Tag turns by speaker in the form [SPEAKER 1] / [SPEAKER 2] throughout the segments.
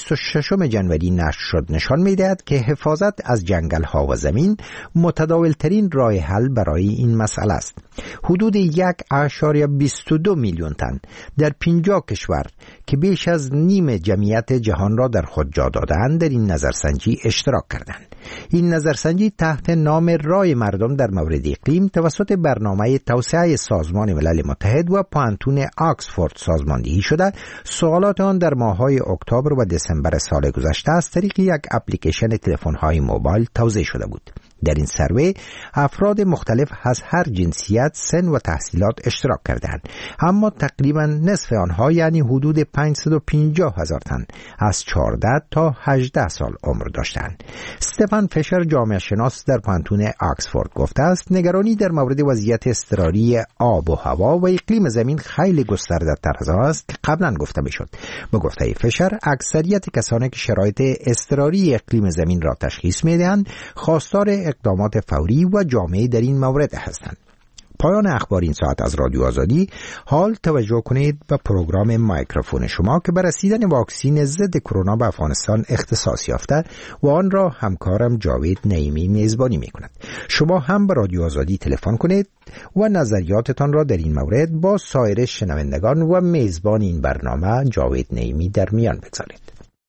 [SPEAKER 1] 26 جنوری نشر شد نشان می‌دهد که حفاظت از جنگل‌ها و زمین متداول‌ترین راه حل برای این مسئله است. حدود 1.22 میلیون تن در 50 کشور که بیش از نیم جمعیت جهان را در خود جا دادند در این نظرسنجی اشتراک کردند. این نظرسنجی تحت نام رای مردم در مورد اقلیم توسط برنامه توسعه سازمان ملل متحد و پانتون آکسفورد سازماندهی شده. سوالات آن در ماه‌های اکتبر و دسامبر سال گذشته از طریق یک اپلیکیشن تلفن‌های موبایل توزیع شده بود. در این سروی افراد مختلف از هر جنسیت، سن و تحصیلات اشتراک کردند، اما تقریبا نصف آنها یعنی حدود 550,000 تن از 14 تا 18 سال عمر داشتند. استفان فشر جامعه شناس در پانتون آکسفورد گفته است نگرانی در مورد وضعیت اضطراری آب و هوا و اقلیم زمین خیلی گسترده‌تر از آن است که قبلا گفته میشد. به گفته فشر اکثریت کسانی که شرایط اضطراری اقلیم زمین را تشخیص میدهند خواستار اقدامات فوری و جامعه در این مورد هستند. پایان اخبار این ساعت از رادیو آزادی. حال توجه کنید به پروگرام مایکروفون شما که بر رسیدن واکسن ضد کرونا به افغانستان اختصاص یافته و آن را همکارم جاوید نعیمی میزبانی میکند. شما هم به رادیو آزادی تلفن کنید و نظریاتتان را در این مورد با سایر شنوندگان و میزبان این برنامه جاوید نعیمی در میان بگذارید.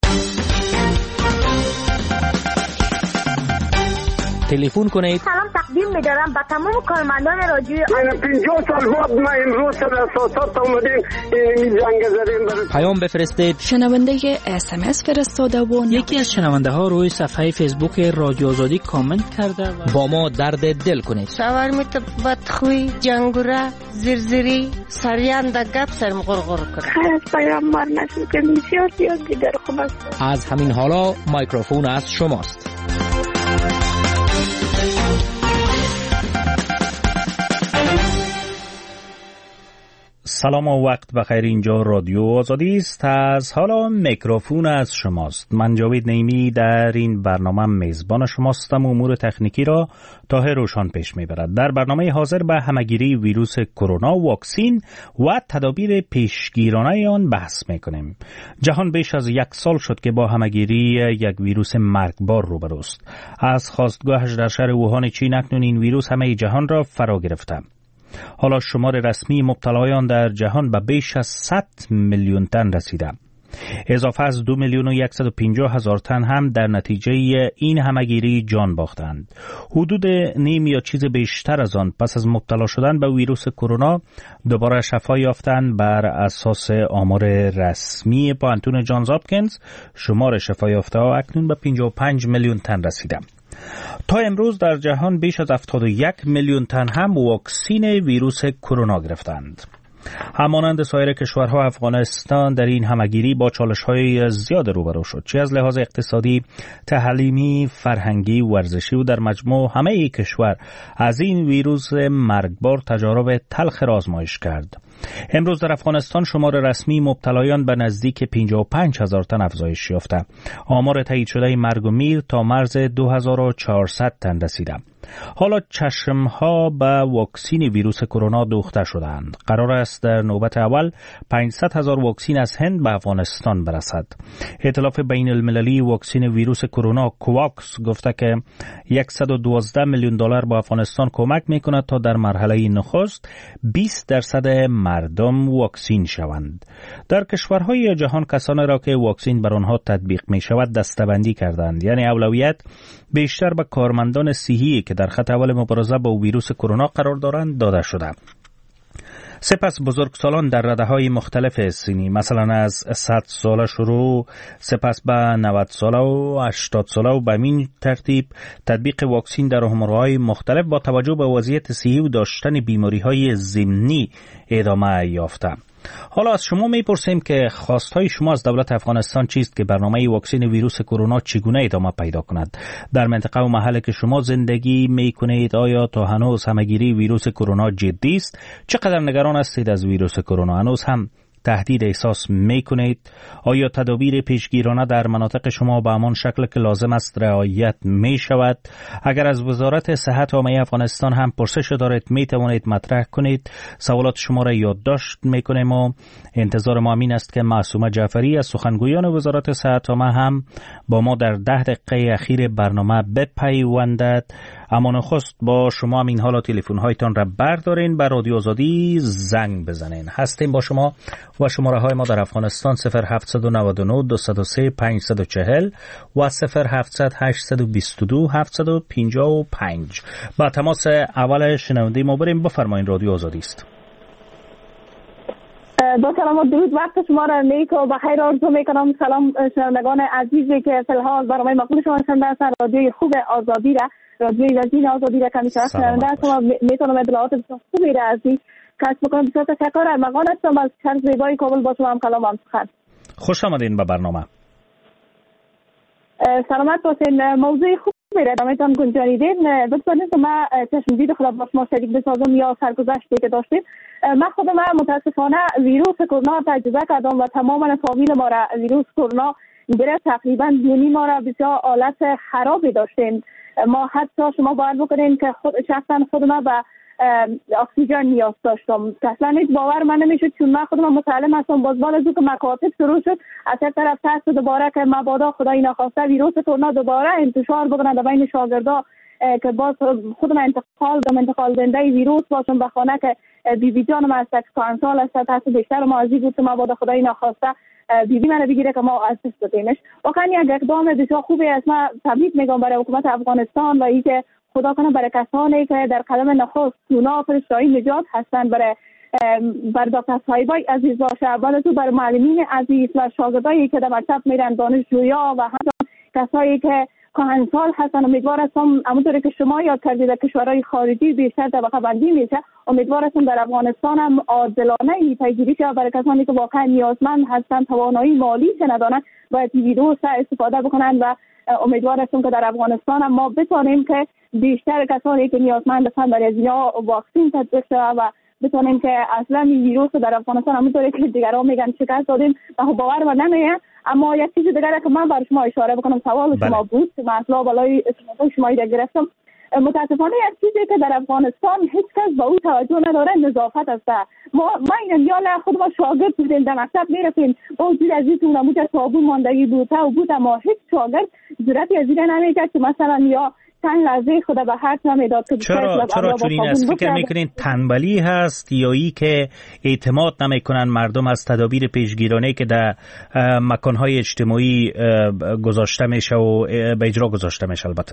[SPEAKER 2] تلفن کنید.
[SPEAKER 3] سلام تقدیم می‌دارم به تمام کارمندان رادیو.
[SPEAKER 4] من 50 سال بعد ما امروز در اساسات اومدیم این جنگ زدیم.
[SPEAKER 2] پیام بفرستید.
[SPEAKER 5] شنونده SMS فرستاده و
[SPEAKER 6] یکی از شنونده ها روی صفحه فیسبوک رادیو آزادی کامنت کرده و
[SPEAKER 2] با ما درد دل کنید.
[SPEAKER 7] شاورمیت بدخوی، جنگوره، زرزری، سریان در گپ سرم غرغر کنه.
[SPEAKER 3] خیر از پیامبر نسل که بسیار زیاد دیگر خوب است.
[SPEAKER 2] از همین حالا مایکروفون از شماست.
[SPEAKER 8] سلام و وقت بخیر. اینجا رادیو آزادی است. از حالا میکروفون از شماست. من جاوید نعیمی در این برنامه میزبان شماستم. امور تکنیکی را طاهر روشان پیش میبرد. در برنامه حاضر به همگیری ویروس کرونا، واکسین و تدابیر پیشگیرانه آن بحث میکنیم. جهان بیش از 1 سال شد که با همگیری یک ویروس مرگبار روبروست. از خاستگاهش در شهر ووهان چین اکنون این ویروس همه جهان را فرا گرفته. حالا شمار رسمی مبتلایان در جهان به بیش از 100 میلیون تن رسیده. اضافه از 2,150,000 تن هم در نتیجه این همگیری جان باختند. حدود نیم یا چیز بیشتر از آن پس از مبتلا شدن به ویروس کرونا دوباره شفا یافتند. بر اساس آمار رسمی پانتون جانز هاپکینز شمار شفا یافته ها اکنون به 55 میلیون تن رسیده. تا امروز در جهان بیش از 71 میلیون تن هم واکسن ویروس کرونا گرفتند. همانند سایر کشورها افغانستان در این همگیری با چالش‌های زیاد روبرو شد، چه از لحاظ اقتصادی، تعلیمی، فرهنگی، ورزشی و در مجموع همه کشور از این ویروس مرگبار تجارب تلخ را آزمایش کرد. امروز در افغانستان شمار رسمی مبتلایان به نزدیک 55,000 تن افزایش یافته. آمار تایید شده مرگ و میر تا مرز 2400 تن رسیده. حالا چشمها به واکسن ویروس کرونا دوخته شدند. قرار است در نوبت اول 500,000 واکسن از هند به افغانستان برسد. ائتلاف بین المللی واکسن ویروس کرونا کوواکس گفته که 112 میلیون دلار به افغانستان کمک میکند تا در مرحله نخست 20% مردم واکسین شوند. در کشورهای جهان کسانی را که واکسن بر آنها تطبیق می شود دسته‌بندی کردند، یعنی اولویت بیشتر به کارمندان صحی که در خط اول مبارزه با ویروس کرونا قرار دارند داده شده. سپس بزرگسالان در رده‌های مختلف سنی، مثلا از 100 ساله شروع، سپس به 90 ساله و 80 ساله و به این ترتیب تطبیق واکسن در عمرهای مختلف با توجه به وضعیت صحی و داشتن بیماری‌های ضمنی ادامه یافته. حالا از شما میپرسیم که خواستهای شما از دولت افغانستان چیست که برنامه واکسن ویروس کرونا چگونه ادامه پیدا کند؟ در منطقه و محلی که شما زندگی میکنید آیا تا هنوز همگیری ویروس کرونا جدی است؟ چقدر نگران هستید از ویروس کرونا؟ هنوز هم تهدید احساس می کنید؟ آیا تدابیر پیشگیرانه در مناطق شما به همان شکل که لازم است رعایت می شود؟ اگر از وزارت صحت عامه افغانستان هم پرسش دارید می توانید مطرح کنید. سوالات شما را یادداشت می کنیم و انتظار ما این است که معصومه جعفری از سخنگویان وزارت صحت عامه هم با ما در 10 دقیقه اخیر برنامه بپیوندد. اما نخست با شما هم این حالا تلفن هایتان را بردارین، به رادیو آزادی زنگ بزنین. هستیم با شما و شماره های ما در افغانستان 0799 203 540 و 0700 822 755. با تماس اول شنونده ما بریم. بفرمایین، رادیو آزادی است.
[SPEAKER 3] با سلام و درود، وقت شما را نیک و بخیر آرزو میکنم. سلام شنوندگان عزیزی که فی الحال برنامه مقبول شما شنونده هستند. رادیوی خوب آزادی را، رادیوی وزین آزادی را کمی شرف شنونده هستم. میتونم اطلاعات بسیار خوبی را از این کسب بکنم. بسیار تشکر. ارمغان هستم از شهر زیبای کابل. با شما هم کلام هم سخن.
[SPEAKER 8] خوش آمدین به برنامه.
[SPEAKER 3] سلامت باشین. موضوع خوب برنامه‌تان گنجانیدین. بسیارید که من چشمدید خود با شما شریک بسازم یا سرگذشتی که داشتیم. من خودم متاسفانه ویروس کرونا تجربه کردم و تماما فامیل ما را ویروس کرونا گرفت. تقریبا دونی ما را بسیار حالت خرابی داشتیم. ما حتی شما باید بکنین که شخصا خودم به اکسیژن نیاز داشتم. اصلا هیچ باور من نمیشد، چون من خودم متعلم هستم. باز از اون که مکاتب شروع شد از یک طرف ترس دوباره که مبادا خدای نخواسته ویروس کرونا دوباره انتشار بکنه در بین شاگردا که باز خودم انتقال دنده ویروس باشم به خانه که بیبی جانم از 65 سال است. ترس بیشتر مازی بود که مبادا خدای نخواسته بیبی منو بگیره که ما از دست بدیمش. واقعا یک اقدام بسیار خوبی است. من تبریک میگم برای حکومت افغانستان و اینکه خدا کنه برای کسانی که در قدم نخست اونا فرشته‌های نجات هستند، بر دکتر صاحبای عزیز باشه، بعد تو بر معلمین عزیز و شاگردایی که در مکتب میرن، دانشجویا و هم کسایی که کهنسال هستن. امیدوار هستم همونطوری که شما یاد کردید در کشورهای خارجی بیشتر طبقه بندی میشه، امیدوار هستم در افغانستان هم عادلانه پیگیری شه برای کسانی که واقعا نیازمند هستن، توانایی مالی که ندارن باید ویروس استفاده بکنن و امیدوار هستم که در افغانستان هم ما بتونیم که بیشتر کسانی که نیازمند هستند برای اینا واکسن تطبیق شه و بتونیم که اصلا این ویروس در افغانستان همونطوری که دیگران میگن شکست دادیم و باور و نمیه. اما یک چیز دیگه که من برای شما اشاره بکنم، سوال شما بود که من اصلا بالای شما را گرفتم. متاسفانه یک چیزی که در افغانستان هیچ کس به او توجه نداره نظافت است. ما یا نه خود ما شاگرد بودیم در مکتب میرفتیم با وجود از این نموده صابون ماندگی بود اما هیچ شاگرد جرأتی از این نمیکرد که مثلا یا چند لحظه خود به حرف نمیداد که
[SPEAKER 8] چرا چنین است؟ فکر میکنین تنبلی هست یا ای که اعتماد نمیکنن مردم از تدابیر پیشگیرانه که در مکانهای اجتماعی گذاشته میشه و به اجرا گذاشته میشه؟ البته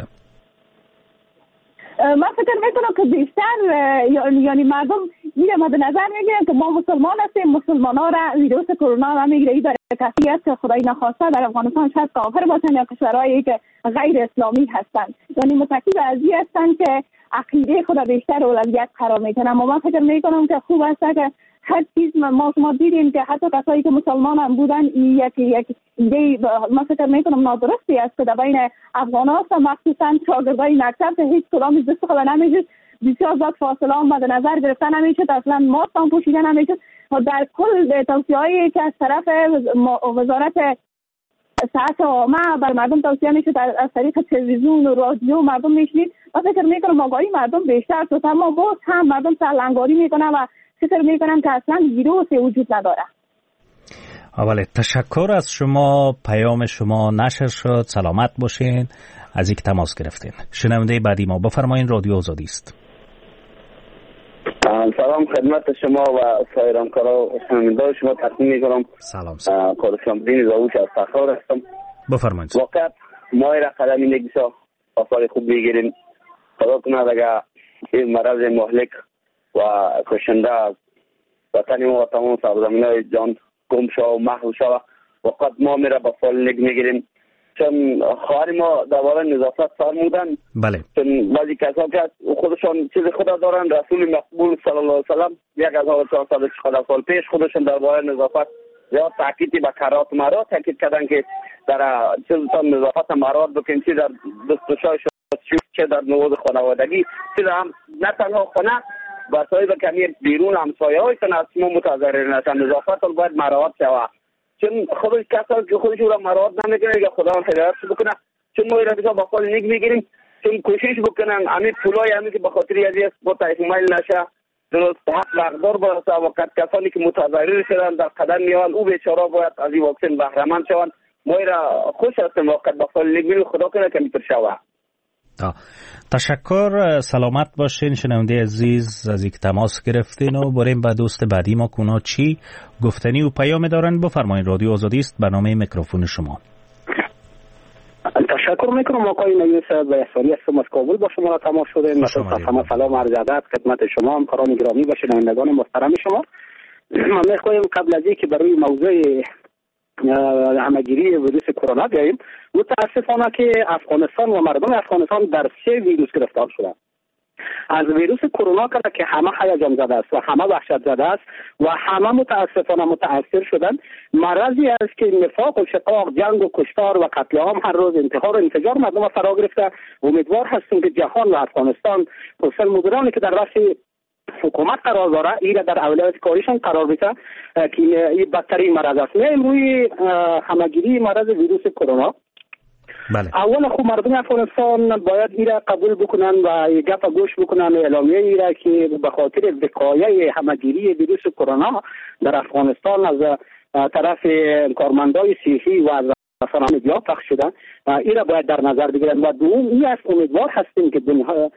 [SPEAKER 3] من فکر میکنم که بیشتر یعنی مردم میره مد نظر میگیرن که ما مسلمان هستیم، مسلمان ها را ویروس کرونا را میگیره. برای کسی است که خدای نخواسته در افغانستان شاید کافر باشن یا کشورهایی که غیر اسلامی هستند، یعنی متکی به ازی هستند که عقیده خدا بیشتر اولویت قرار میکنن. اما من فکر میکنم که خوب است که هر چیز ما دیدیم که حتی کسایی که مسلمان هم بودن یک ایده ما فکر میکنم نادرستی است که در بین افغان‌ها مخصوصا شاگردای مکتب که هیچ کدام دست خود نمیشد، بسیار زیاد فاصله هم مد نظر گرفته نمیشد، اصلا ماسک هم پوشیده نمیشد و در کل توصیه‌هایی که از طرف وزارت صحت عامه بر مردم توصیه میشد از طریق تلویزیون و رادیو مردم میشنید و فکر میکنم آگاهی مردم بیشتر شد، اما باز هم مردم سرلنگاری میکنن و فکر میکنم که اصلا ویروس وجود نداره.
[SPEAKER 8] اولی تشکر از شما، پیام شما نشر شد. سلامت باشین. از اینکه تماس گرفتین. شنونده بعدی ما بفرمایین، رادیو آزادی است.
[SPEAKER 4] سلام خدمت شما و سایر همکارا شنونده شما تقدیم میکنم.
[SPEAKER 8] سلام.
[SPEAKER 4] قادرشمدین زاوش از تخار هستم.
[SPEAKER 8] بفرمایید.
[SPEAKER 4] واقعا ما را قدمی نگیسا افعال خوب بگیریم. خدا کنه اگر این مرض مهلک و کشنده از وطن ما و تمام سرزمین‌های جان گم شو و محو شو وقت ما میره با فال نگ میگیریم، چون خواهر ما درباره نظافت فرمودن.
[SPEAKER 8] بله.
[SPEAKER 4] چون بعضی کسا که خودشان چیز خدا دارن، رسول مقبول صلی الله علیه و سلم 1400 سال پیش خودشان درباره نظافت یا تاکیدی به کرات مراد تاکید کردن که در چیزتان نظافت مراد بکنید، چه در دستشوی چه در نوز خانوادگی، چه هم نه تنها خانه بسای به کمی بیرون همسایه های تن از ما متضرر نشن. نظافت باید مراعات شود، چون خودش کسایی که خودش را مراعات نمیکنه یا خدا هدایت بکنه، چون ما را با خود نیک میگیریم، چون کوشش بکنن همین پولای همین که به خاطر از با تحمیل نشه درست حق مقدار باشه و کسانی که متضرر شدن در قدم میان او بیچاره باید از این واکسن بهره مند شوند. ما را خوش هستیم وقت با خود نیک خدا کنه که میتر شود.
[SPEAKER 8] تشکر، سلامت باشین شنونده عزیز از اینکه تماس گرفتین و بریم به دوست بعدی ما کونا چی گفتنی و پیام دارن. بفرمایید، رادیو آزادی است، برنامه میکروفون شما.
[SPEAKER 9] تشکر میکنم آقای نویس بیاساری هستم از کابل، با شما تماس شده. مثلا سلام عرض ادب خدمت شما همکاران گرامی و شنوندگان محترم شما. من میخوایم قبل از اینکه برای موضوع همگیری ویروس کرونا بیاییم، متاسفانه که افغانستان و مردم افغانستان در 3 ویروس گرفتار شدند. از ویروس کرونا که همه هیجان زده است و همه وحشت زده است و همه متاسفانه متاثر شدند، مرضی است که نفاق و شقاق، جنگ و کشتار و قتل عام هر روز انتحار و انفجار مردم فرا گرفته. امیدوار هستیم که جهان و افغانستان خصوصا مدیرانی که در رأس حکومت قرار داره ایره در اولویت کاریشان قرار بده که این بدترین مرض است. نه روی همگیری مرض ویروس کرونا.
[SPEAKER 8] بله.
[SPEAKER 9] اول خود مردم افغانستان باید ایره قبول بکنن و گپ گوش بکنن اعلامیه ایره که به خاطر وقایع همگیری ویروس کرونا در افغانستان از طرف کارمندای صحی و از رسانه‌های مدیا پخش شدن، ایره باید در نظر بگیرن. و دوم این است امیدوار هستیم که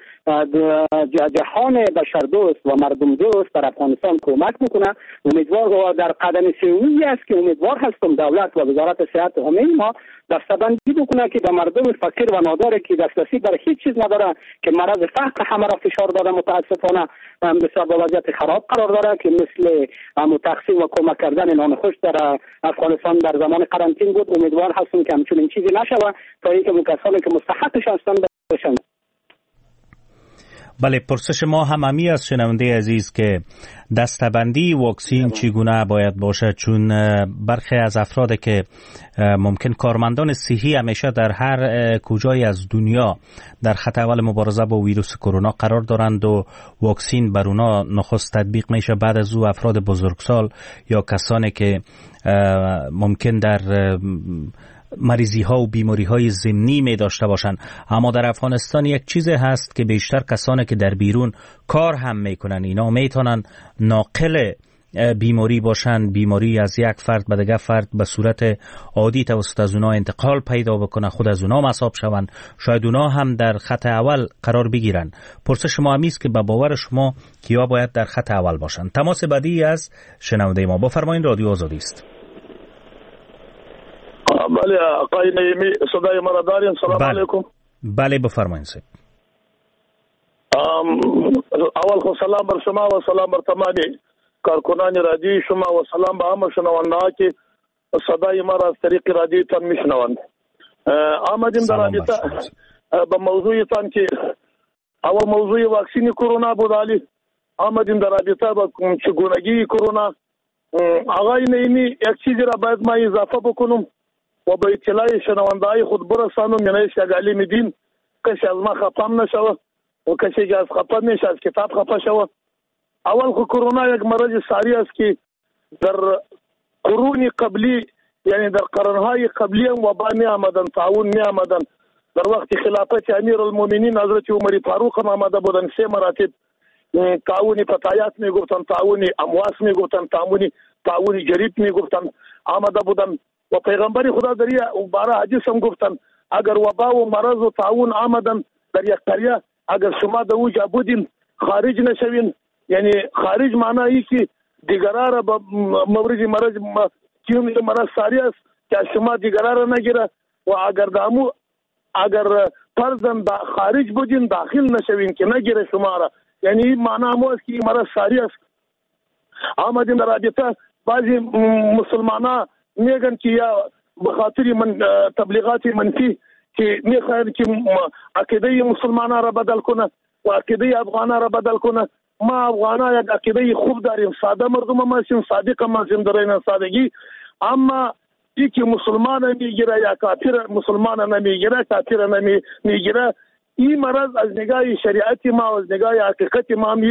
[SPEAKER 9] جهان بشردوست و مردم دوست در افغانستان کمک میکنه. امیدوار و در قدم سومی است که امیدوار هستم دولت و وزارت صحت عمومی ما دستبندی بکنه که به مردم فقیر و نادار که دسترسی بر هیچ چیز نداره که مرض فقر همه را فشار داده، متاسفانه بسیار به وضعیت خراب قرار داره، که مثل تقسیم و کمک کردن نان خوش در افغانستان در زمان قرنطینه بود. امیدوار هستم که همچنین چیزی نشود تا اینکه کسانی که مستحقش هستند بشن.
[SPEAKER 8] بله، پرسش ما هم از شنونده عزیز که دستبندی واکسین چگونه باید باشه، چون برخی از افراد که ممکن کارمندان صحی همیشه در هر کجای از دنیا در خط اول مبارزه با ویروس کرونا قرار دارند و واکسین بر اونا نخست تطبیق میشه، بعد از او افراد بزرگسال یا کسانی که ممکن در مریضی ها و بیماری های ضمنی می داشته باشند. اما در افغانستان یک چیز هست که بیشتر کسانی که در بیرون کار هم میکنن اینا میتونن ناقل بیماری باشن، بیماری از یک فرد به دیگر فرد به صورت عادی توسط از اونا انتقال پیدا بکنه، خود از اونا مصاب شون، شاید اونا هم در خط اول قرار بگیرن. پرسش ما همیست که به باور شما کیا باید در خط اول باشن؟ تماس بعدی از شنونده ما، بفرمایید، رادیو آزادی است.
[SPEAKER 10] بله آقای نعیمی، صدای مرا دارین؟ سلام علیکم.
[SPEAKER 8] بله بفرمایید صاحب.
[SPEAKER 10] اول خو سلام بر شما و سلام بر تمامی کارکنان رادیو شما و سلام به همه شنوندگان که صدای مرا از طریق رادیو تان میشنوند. آمدیم در رابطه به موضوع تان که اول موضوع واکسین کرونا بود. علی آمدیم در رابطه با چگونگی کرونا. آقای نعیمی، یک چیزی را باید ما اضافه بکنم و به اطلاع شنونده‌های خود برسانم. یعنی شگالی میدین کسی از ما خفم نشوه و کسی از خفه نشه از کتاب خفه شوه. اول خو کرونا یک مرض ساری است که در قرون قبلی، یعنی در قرنهای قبلی هم وبا می آمدن، طاعون می آمدن. در وقت خلافت امیر المؤمنین حضرت عمر فاروق هم آمده بودن. 3 مراتب طاعون پتایات می گفتن، طاعون امواس می گفتن، طاعون جریب می گفتن آمده بودن. و پیغمبر خدا در این باره حدیث هم گفتن اگر وبا و مرض و طاعون آمدن در یک قریه، اگر شما در اوجا بودین خارج نشوین. یعنی خارج معنی که دیگران را به مورد مرض ساری است که شما دیگران را نگیره و اگر فرضاً خارج بودین داخل نشوین که نگیره شما را. یعنی این معنی هم است که این مرض ساری است. آمدیم در رابطه بعضی مسلمانان میگن که یا بخاطر تبلیغات منفی که میخواهند که عقیده مسلمانان را بدل کنه و عقیده افغانان را بدل کنه. ما افغانان یک عقیده خوب داریم، ساده مردم هم هستیم، صادق هم هستیم در این سادگی. اما ای که مسلمان میگیره یا کافر مسلمان نمیگیره، کافر نمیگیره، این مرض از نگاه شریعت ما و از نگاه حقیقت ما می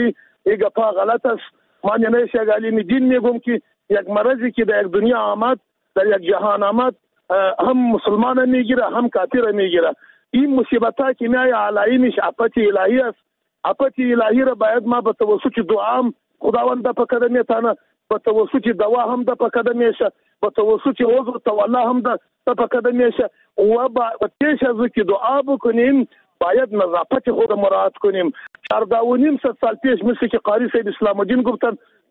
[SPEAKER 10] این گپا غلط است. من نمیشه عالم دین میگم که یک مرضی که در یک دنیا آمد، در یک جهان آمد، هم مسلمان میگیره هم کافر میگیره. این مصیبت‌ها که میای علایمش آفت الهی است. آفت الهی را باید ما به توسط دعا خداوند په قدم تانه، به توسط دوا هم د په قدم شه، به توسط عذر تولا هم د په قدم شه و با تیش از که دعا بکنیم باید نظافت خود مراعات کنیم. 14.5 سال پیش مثل که قاری سید اسلام الدین گفتن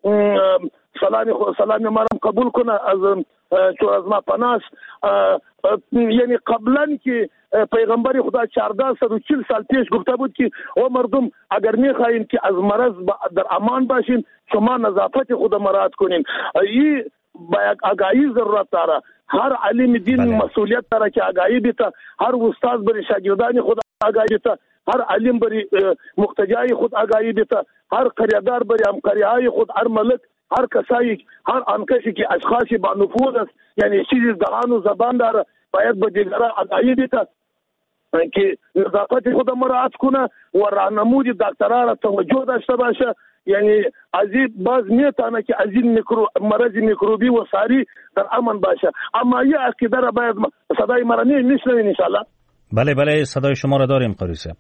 [SPEAKER 10] سلام مرام قبول کنه از ما پناس، یعنی قبلا که پیغمبر خدا 1440 سال پیش گفته بود که او مردم اگر میخواین که از مرض در امان باشین شما نظافت خود مراعات کنین. این با یک آگاهی ضرورت داره. هر علم دین مسئولیت داره که آگاهی بیته، هر استاد بری شاگردان خود آگاهی بیته، هر علم بری مقتدیای خود آگاهی بیته، هر قریادار بری همکاریهای خود، هر ملک، هر کسایی، هر آنکسی که اشخاصی با نفوذ است، یعنی چیزی دهان و زبان داره، باید به دیگران آگاهی بیته که نظافت خود مراعات کنه و راهنمود دکترها را توجه داشته باشه. یعنی از این باز میتونه که از این مرض میکروبی و ساری در امن باشه. اما یه عقیده را باید صدای مرا میشنوین ان شاء الله.
[SPEAKER 8] بله صدای شما را داریم قاری صاحب.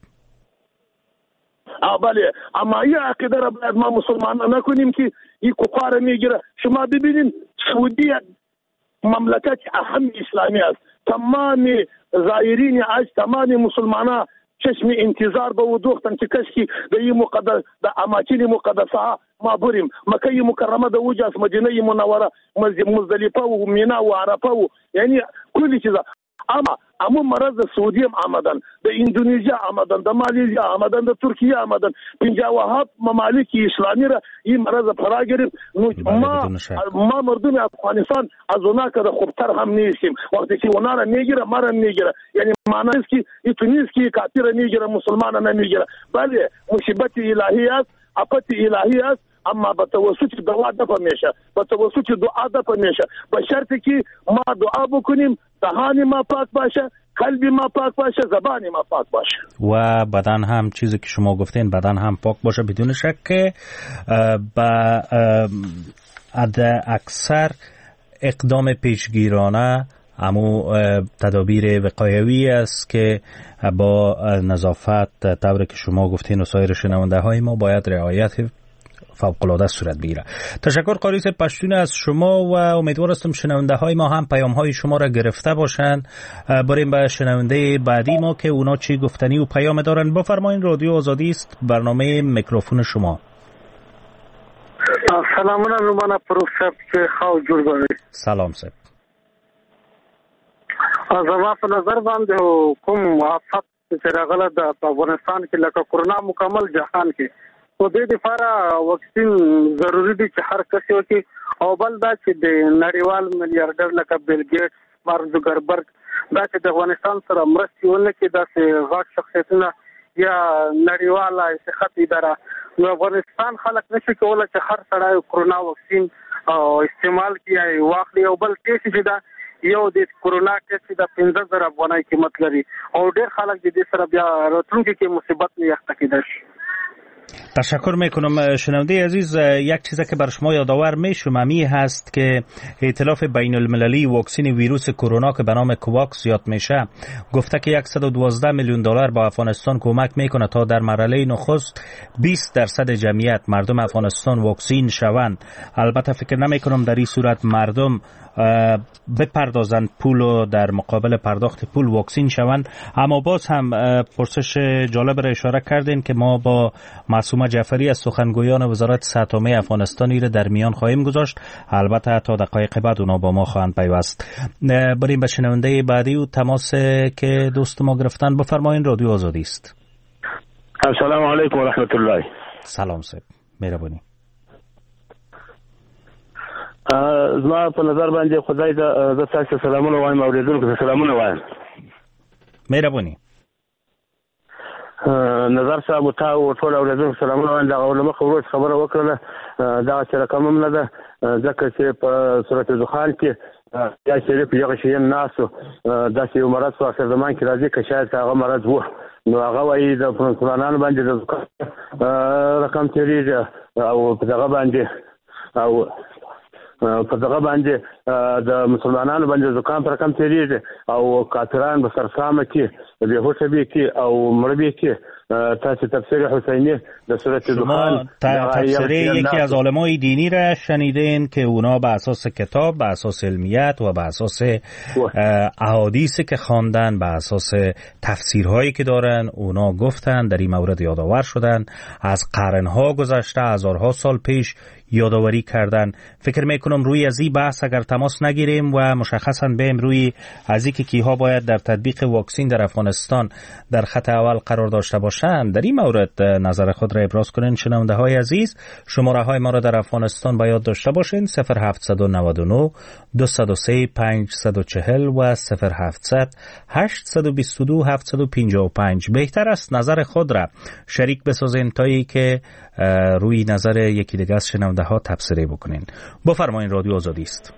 [SPEAKER 10] بله، اما یه عقیده را باید ما مسلمان نکنیم که این کفار میگیره. شما ببینین سعودی مملکت اهم اسلامی است. تمام زائرین از تمام مسلمانان چشم انتظار به ودوختن که کشکی در این مقدس در اماکن مقدسه ها ما بریم. مکه مکرمه در اوج است، مدینه منوره، مزدلفه و مینا و عرفه و یعنی کلی چیزا. اما مرض سعودی هم آمدن، در اندونزیا آمدن، در مالیزیا آمدن، در ترکیه آمدن، 57 ممالک اسلامی را این مرض فرا گرفت. ما مردم افغانستان از اونا که خوبتر هم نیستیم. وقتی که اونا را میگیره ما را میگیره، یعنی معنی است که این نیست که کافر میگیره مسلمان نمیگیره. بله مصیبت الهی است، آفت الهی است، اما به توسط دعا دفع میشه، به توسط دعا دفع میشه، به شرطی که ما دعا بکنیم، دهان ما پاک باشه، قلب ما پاک باشه، زبان ما پاک باشه
[SPEAKER 8] و بدن هم چیزی که شما گفتین بدن هم پاک باشه. بدون شک که با اکثر اقدام پیشگیرانه امو تدابیر وقایوی است که با نظافت طوری که شما گفتین و سایر شنونده های ما باید رعایت فوق‌العاده صورت بگیره. تشکر قاری صاحب پشتون از شما و امیدوار هستم شنونده های ما هم پیام های شما را گرفته باشند. بریم به شنونده بعدی ما که اونا چی گفتنی و پیام دارن. بفرمایید، رادیو آزادی است، برنامه میکروفون شما.
[SPEAKER 11] سلامونه رومانه پروفسور که خواهد جور بایی.
[SPEAKER 8] سلام صاحب.
[SPEAKER 11] زما په نظر باندې کوم آفت چې راغله د افغانستان کې لکه کرونا مکمل جهان کې په دې لپاره واکسین ضروری دي چې هر کس یو کې او بل دا چې د نړیوال میلیارډر لکه بیل ګیټس، مارک زوکربرګ دا چې د افغانستان سره مرستې ونه کړي، داسې غټ شخصیتونه یا نړیواله صحت اداره، نو افغانستان خلک نشي کولی چې هر سړی کرونا واکسین استعمال کړي واخلي. او بل ټیسټ چې دا یو د کرونا ټیسټ د 15,000 افغانۍ قیمت لري او ډېر خلک د دې سره بیا راتلونکي کې مصیبت نه یخته کېدای شي.
[SPEAKER 8] تشکر میکنم. شنونده عزیز، یک چیزی که بر شما یادآور میشم همی هست که ائتلاف بین المللی واکسن ویروس کرونا که به نام کوواکس یاد میشه گفته که 112 میلیون دلار با افغانستان کمک میکنه تا در مرحله نخست 20% جمعیت مردم افغانستان واکسین شوند. البته فکر نمیکنم در این صورت مردم بپردازند پول و در مقابل پرداخت پول واکسین شوند. اما باز هم پرسش جالب را اشاره کردین که ما با معصومه جعفری از سخنگویان وزارت صحت عامه افغانستانی را در میان خواهیم گذاشت. البته تا دقایق بعد اونا با ما خواهند پیوست. بریم به شنونده بعدی و تماس که دوست ما گرفتن. بفرمایین، رادیو آزادی است.
[SPEAKER 12] السلام علیکم و رحمت الله.
[SPEAKER 8] سلام صاحب، مهربانی.
[SPEAKER 12] زما په نظر باندې خدای د تاسو سلامونه وایم او لیدونکو ته سلامونه وایم.
[SPEAKER 8] مهربانی.
[SPEAKER 12] نظر صاحب ته او ټول اوریدونکو سلامونه وایم. دا علماء خبره وکړه دا چې رقم نه ده ځکه چې په سورۃ دخان کې یا شریف یو شی ناسو دا چې مرض په اخر زمان کې راځي که شاید هغه مرض وو نو هغه وایي د مسلمانانو باندې د رقم تیریږي او په دغه باندې او په دغه باندې د مسلمانانو باندې زکام پر کم تیریږي او کافران به سرسامه کې به هوښه به کې او مړبي کې تاسو تفسیر حسینی در صورت دخان
[SPEAKER 8] تفسیر یکی از علمای دینی را شنیدین که اونا به اساس کتاب، به اساس علمیت و به اساس احادیثی که خواندن، به اساس تفسیرهایی که دارن، اونا گفتن در این مورد یادآور شدن، از قرنها گذشته، هزارها سال پیش یادآوری کردن. فکر میکنم روی از این بحث اگر تماس نگیریم و مشخصا بیم روی از اینکه کیها باید در تطبیق واکسین در افغانستان در خط اول قرار داشته باشند، در این مورد نظر خود را ابراز کنین. شنونده های عزیز، شماره های ما را در افغانستان به یاد داشته باشین: 0799 203 540 و 0700 822 755. بهتر است نظر خود را شریک بسازین تا ای که روی نظر یکی دیگه از شنونده ها تبصره بکنین. بفرمایین، رادیو آزادی است.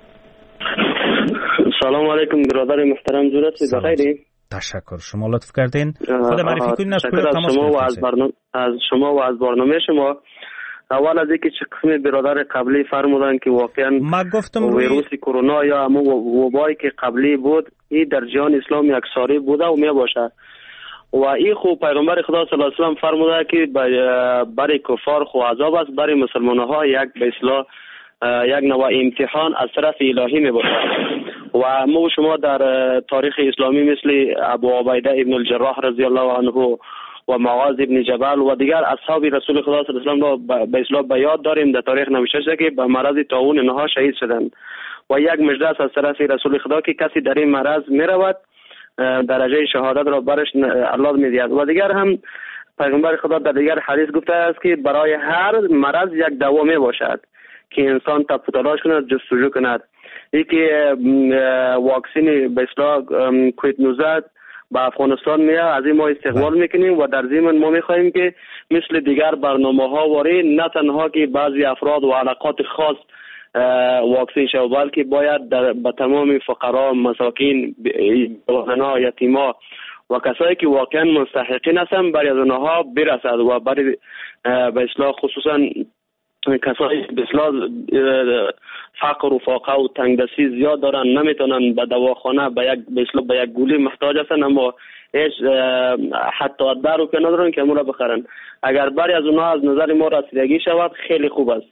[SPEAKER 13] سلام علیکم برادر محترم، جورت بخیری؟
[SPEAKER 8] تشکر، شما لطف کردین. خود معرفی کنین از کجا تماس
[SPEAKER 13] گرفتین؟ از شما و از برنامه شما. اول از اینکه چه قسم برادر قبلی فرمودن که واقعا
[SPEAKER 8] ما گفتم
[SPEAKER 13] ویروس کرونا یا همون وبایی که قبلی بود این در جهان اسلام یکساری بوده و می باشه و این خو پیغمبر خدا صلی الله علیه و سلم فرموده که برای کفار خو عذاب است، برای مسلمان ها یک به اصطلاح یک نوع امتحان از طرف الهی می باشه. و ما شما در تاریخ اسلامی مثل ابو عبیده ابن الجراح رضی الله عنه و معاذ ابن جبل و دیگر اصحاب رسول خدا صلی الله علیه و سلم به اصطلاح به یاد داریم در تاریخ نوشته شده که به مرض طاعون اینها شهید شدند و یک مژده از طرف رسول خدا که کسی در این مرض می رود درجه شهادت را برش الله می‌دهد. و دیگر هم پیغمبر خدا در دیگر حدیث گفته است که برای هر مرض یک دوا می باشد که انسان تب و تلاش کند، جستجو کند. یکی واکسین به اصطلاح کووید 19 به افغانستان میاد، از این ما استقبال میکنیم و در ضمن ما میخواهیم که مثل دیگر برنامه‌ها واری نه تنها که بعضی افراد و علاقات خاص واکسین شود، بلکه باید به تمام فقرا، مساکین، زنان، یتیما و کسایی که واقعا مستحقین هستند برای از اونها برسد و برای به اصطلاح خصوصا کسایی به اصطلاح فقر و فاقه و تنگدستی زیاد دارن، نمیتونن به دواخانه به یک گولی محتاج هستن اما هیچ حتی درو که ندارن که امورا بخرن. اگر برای از اونها از نظر ما رسیدگی شود خیلی خوب است.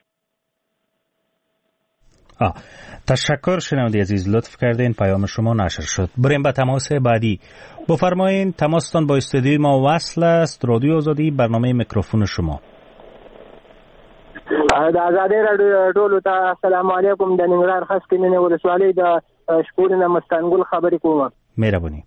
[SPEAKER 8] تشکر شنونده عزیز، لطف کردین، پیام شما نشر شد. بریم به تماس بعدی. بفرمایین، تماستان با استودیوی ما وصل است. رادیو آزادی، برنامه میکروفون شما.
[SPEAKER 14] د آزادۍ راډیو ټولو ته السلام علیکم. د ننګرهار خاص ولسوالۍ د شپورې نه مستانګل خبرې کوم.
[SPEAKER 8] مهرباني.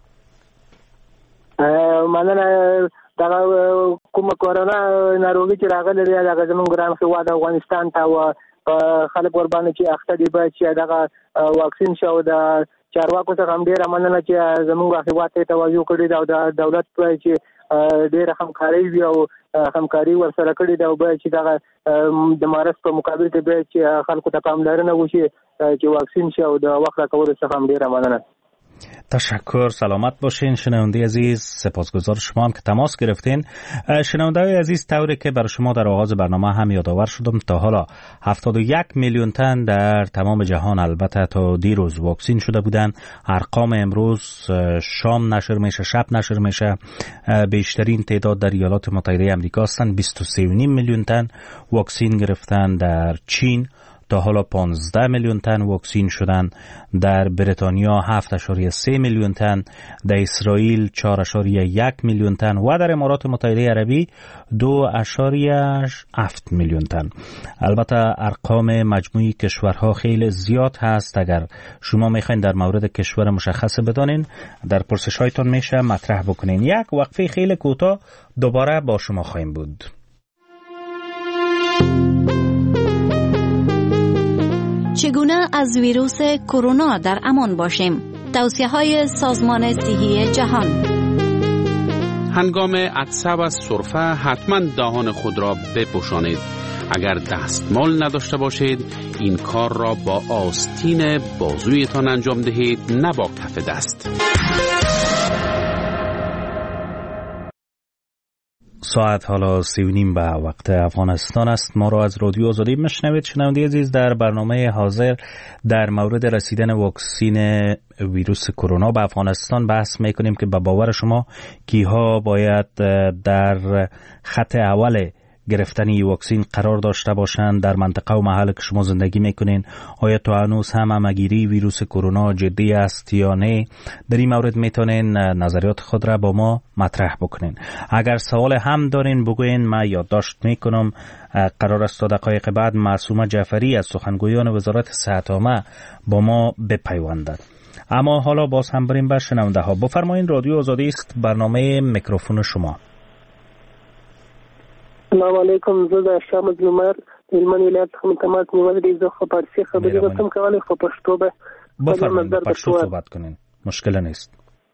[SPEAKER 14] مننه. دغه کومه کورونا ناروغي چې راغلې ده هغه زموږ ګران هېواد افغانستان ته و خلک ور باندې چې اخته دي باید چې دغه واکسین شو. د چارواکو څخه هم ډېره مننه چې زموږ هېواد ته توجه کړې ده او د دولت باید چې ډېره همکاري وي او همکاري ورسره کړې ده او باید چې دغه د مرض په مقابل کې باید چې خلکو ته پاملرنه وشي چې واکسین شي او د وخت راکولو څخه هم ډېره مننه.
[SPEAKER 8] تشکر، سلامت باشین شنونده عزیز. سپاسگزار شما هم که تماس گرفتین. شنونده های عزیز، طوری که برای شما در آغاز برنامه هم یادآور شدم، تا حالا 71 میلیون تن در تمام جهان البته تا دیروز واکسین شده بودن. ارقام امروز شام نشر میشه، شب نشر میشه. بیشترین تعداد در ایالات متحده آمریکا هستند، 23.5 میلیون تن واکسین گرفتن. در چین تا حالا 15 میلیون تن واکسین شدن. در بریتانیا 7.3 میلیون تن، در اسرائیل 4.1 میلیون تن و در امارات متحده عربی 2.7 میلیون تن. البته ارقام مجموعی کشورها خیلی زیاد هست. اگر شما میخواین در مورد کشور مشخص بدانین، در پرسش هایتون میشه مطرح بکنین. یک وقفه خیلی کوتاه، دوباره با شما خواهیم بود.
[SPEAKER 15] چگونه از ویروس کرونا در امان باشیم؟ توصیه‌های سازمان صحی جهان.
[SPEAKER 16] هنگام عطسه و سرفه حتما دهان خود را بپوشانید. اگر دستمال نداشته باشید این کار را با آستین بازویتان انجام دهید، نه با کف دست.
[SPEAKER 8] ساعت حالا 3:30 به وقت افغانستان است. ما را از رادیو آزادی میشنوید. شنونده عزیز، در برنامه حاضر در مورد رسیدن واکسین ویروس کرونا به افغانستان بحث میکنیم که به باور شما کیها باید در خط اول گرفتن این واکسین قرار داشته باشند در منطقه و محل که شما زندگی میکنین؟ آیا تا هنوز هم همگیری ویروس کرونا جدی است یا نه؟ در این مورد میتونین نظریات خود را با ما مطرح بکنین. اگر سوال هم دارین بگوین، ما یادداشت میکنم. قرار است تا دقایق بعد معصومه جعفری از سخنگویان وزارت صحت عامه با ما بپیوندد. اما حالا باز هم بریم بر شنونده ها. بفرمایین، رادیو آزادی است، برنامه میکروفون شما.
[SPEAKER 17] السلام علیکم. زه د شام از لمر هلمند ولایت څخه تماس نیولې. زه خو فارسی خبرې کوم، کولای خو پښتو به
[SPEAKER 8] بفرمایید. پښتو صحبت کنین، مشکل نیست.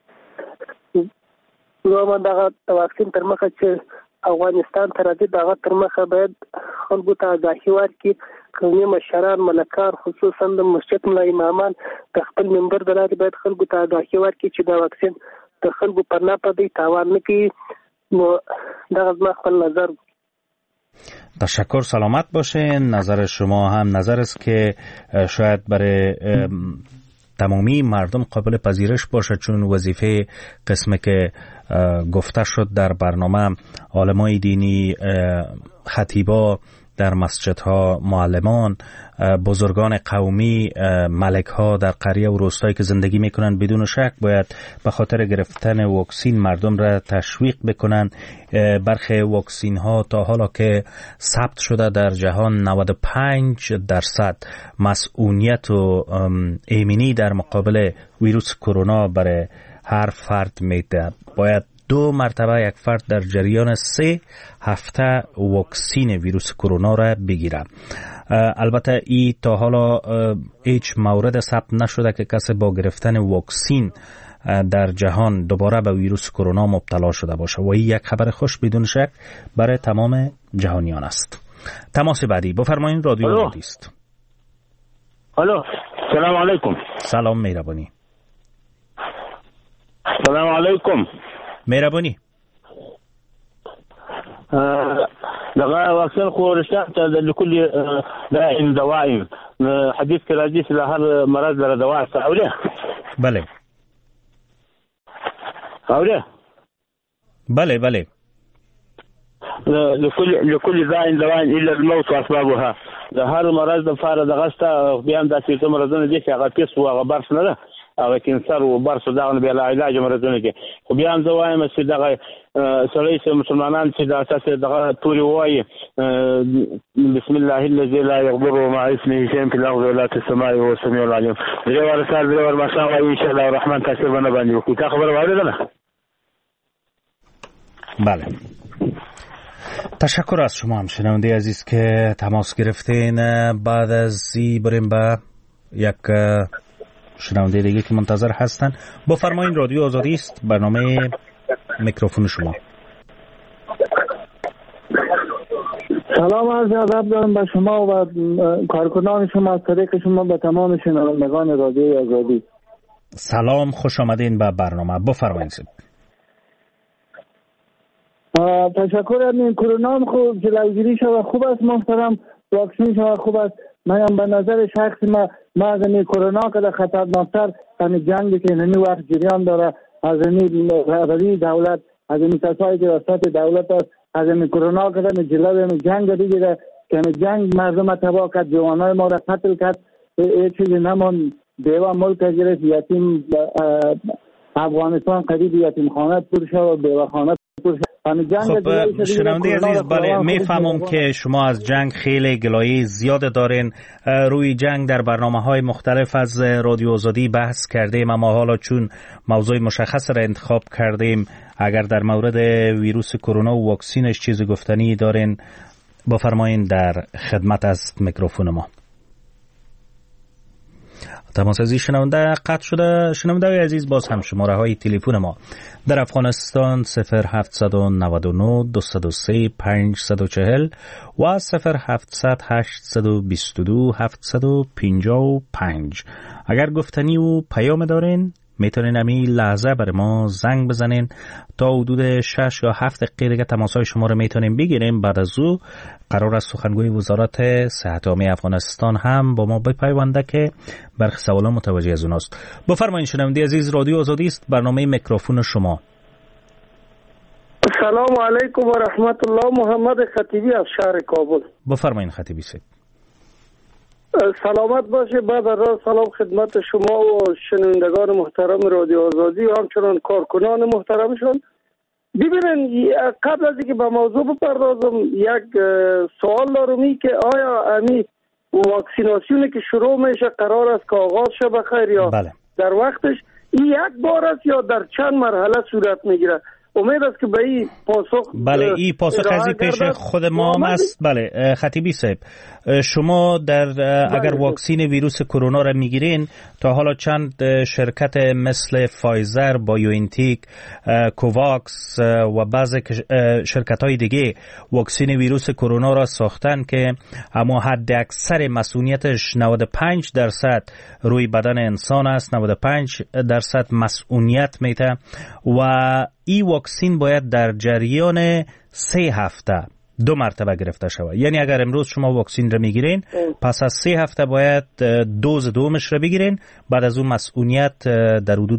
[SPEAKER 17] نو دا واکسین تر مخه چې افغانستان ته راځي، دا تر مخه باید خلکو ته آگاهي ورکړي. قومي مشران، ملکان، خصوصا د مسجد ملا امامان د خپل منبر د لارې باید خلکو ته آگاهي ورکړي چې دا واکسین د خلکو پر نه پدې تاوان نه کوي. نو دا زما خپل نظر.
[SPEAKER 8] تشکر، سلامت باشین. نظر شما هم نظر است که شاید برای تمامی مردم قابل پذیرش باشه، چون وظیفه قسمی که گفته شد در برنامه عالمای دینی، خطیبا در مسجدها، معلمان، بزرگان قومی، ملک ها در قریه و روستایی که زندگی میکنن بدون شک باید به خاطر گرفتن واکسین مردم را تشویق بکنن. برخی واکسین ها تا حالا که ثبت شده در جهان 95% مسئولیت و ایمنی در مقابل ویروس کرونا برای هر فرد میده. باید 2 مرتبه یک فرد در جریان 3 هفته واکسین ویروس کرونا را بگیره. البته ای تا حالا هیچ مورد ثبت نشده که کسی با گرفتن واکسین در جهان دوباره به ویروس کرونا مبتلا شده باشه و این یک خبر خوش بدون شک برای تمام جهانیان است. تماس بعدی، بفرمایید، رادیو آزادی است.
[SPEAKER 12] الو، سلام علیکم.
[SPEAKER 8] سلام، مهربانی.
[SPEAKER 12] سلام علیکم.
[SPEAKER 8] مهربانی.
[SPEAKER 12] دغه واکسین خو رشته لكل داء دواء، حدیث کې راځي چې هر مرض لپاره دوا شته. اوره
[SPEAKER 8] بله
[SPEAKER 12] اوره
[SPEAKER 8] بله بله
[SPEAKER 12] لكل داء دواء الا الموت واسبابها. د هر مرض لپاره دغه شته. بیا هم داسې مرضونه دي چې هغه پیس او هغه برس نه ده، هغه کینسر او برس دغه به علاج مرضونه کې. خو بیا هم زه وایم چې دغه سړی چې مسلمانان چې د اساس دغه توري وایي بسم الله الذي لا يضر مع اسمه شيء في الارض ولا في السماء وهو السميع العليم. درې ورسال درې ور ماشا وایي ان شاء الله الرحمن تاثیر باندې باندې وکړي. تا خبر وایي نه؟
[SPEAKER 8] بله، تشکر از شما هم شنونده عزیز که تماس گرفتین. بعد از این بریم به یک شنونده دیگه که منتظر هستن. بفرمایین، رادیو آزادی است، برنامه میکروفون شما.
[SPEAKER 18] سلام، عرض ادب دارم به شما و کارکنان شما، از طریق شما به تمام شنوندگان رادیو آزادی.
[SPEAKER 8] سلام، خوش آمدین به برنامه. بفرمایید.
[SPEAKER 18] تشکر. از کرونا خوب جلوگیری شود، خوب است محترم. واکسین شود، خوب است. من به نظر شخصی ما از این کرونا که در خطرناکتر همین جنگی که همین وقت جریان داره، از این رهبری دولت، از این کسایی که وسط دولت است، از این کرونا که در جلوی این جنگ بگیره که این جنگ مردم تباه کرد، جوانای ما را قتل کرد، این چیزی نمان. بیوه ملک گرفت، یتیم افغانستان قریب یتیم خانه پر شد و بیوه خانه پر شد.
[SPEAKER 8] خب شنونده عزیز، بله میفهمم که شما از جنگ خیلی گلایه زیاد دارین. روی جنگ در برنامه‌های مختلف از رادیو آزادی بحث کردیم، اما حالا چون موضوع مشخص را انتخاب کردیم، اگر در مورد ویروس کرونا و واکسینش چیزی گفتنی دارین بفرمایین، در خدمت است میکروفون ما. تماس از شنونده قطع شده. شنونده عزیز، باز هم شماره های تلفن ما در افغانستان 0799 203 540 و 0700 822 755. اگر گفتنی و پیام دارین میتونین همین لحظه برای ما زنگ بزنین. تا حدود 6 یا 7 دقیقه دیگه تماسهای شما رو میتونیم بگیریم. بعد از او قرار است سخنگوی وزارت صحت عامه افغانستان هم با ما بپیونده که برخی سوالا متوجه از اوناست. بفرمایید شنونده عزیز، رادیو آزادی است، برنامه میکروفون شما.
[SPEAKER 19] سلام علیکم و رحمت الله. محمد خطیبی از شهر کابل.
[SPEAKER 8] بفرمایید خطیبی صاحب.
[SPEAKER 19] سلامت باشه. بعد از سلام خدمت شما و شنوندگان محترم رادیو آزادی و همچنان کارکنان محترمشون. ببینن قبل از اینکه به موضوع بپردازم یک سوال دارم که آیا امی واکسیناسیونی که شروع میشه قرار است که آغاز شه بخیر یا در وقتش این یک بار است یا در چند مرحله صورت میگیره؟ امید است که به این پاسخ
[SPEAKER 8] بله این پاسخ از پیش خود ما هم است. بله خطیبی صاحب، شما در اگر واکسین ویروس کرونا را میگیرین، تا حالا چند شرکت مثل فایزر، بایوانتیک، کوواکس و بعضی شرکت های دیگه واکسین ویروس کرونا را ساختن که اما حد اکثر مسئولیتش 95% روی بدن انسان است، 95% مسئولیت میته و این واکسین باید در جریان 3 هفته 2 مرتبه گرفته شود. یعنی اگر امروز شما واکسین را میگیرین، پس از 3 هفته باید دوز دومش را بگیرین. بعد از اون مسئولیت در حدود